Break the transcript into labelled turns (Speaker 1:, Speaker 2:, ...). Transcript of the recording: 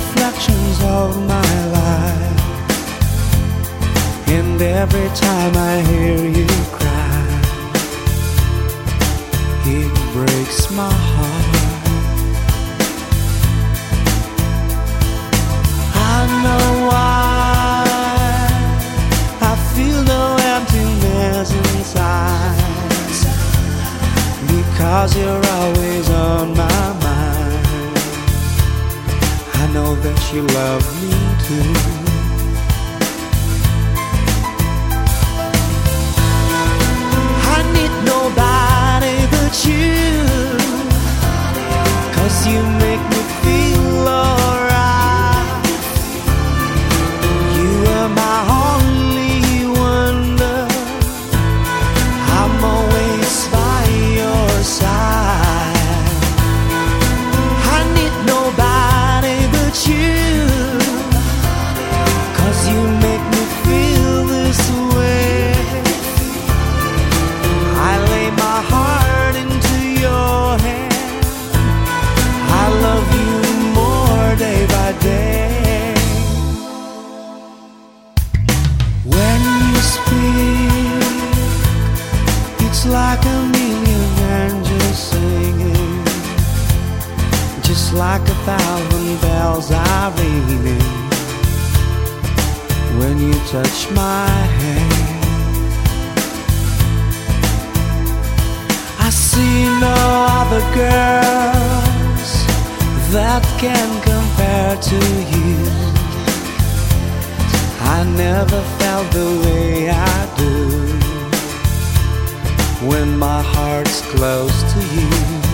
Speaker 1: reflections of my life, and every time I hear you cry, it breaks my heart. I know why I feel no emptiness inside, because you're always on my mind. I know that you love me too. I need nobody but you, 'cause you make me feel alright. You are my only wonder. I'm always by your side. I need nobody but you, 'cause you make me feel this way. I lay my heart into your hand. I love you more day by day. When you speak, it's like a million angels singing, just like 1,000 bells are ringing. When you touch my hand, I see no other girls that can compare to you. I never felt the way I do when my heart's close to you.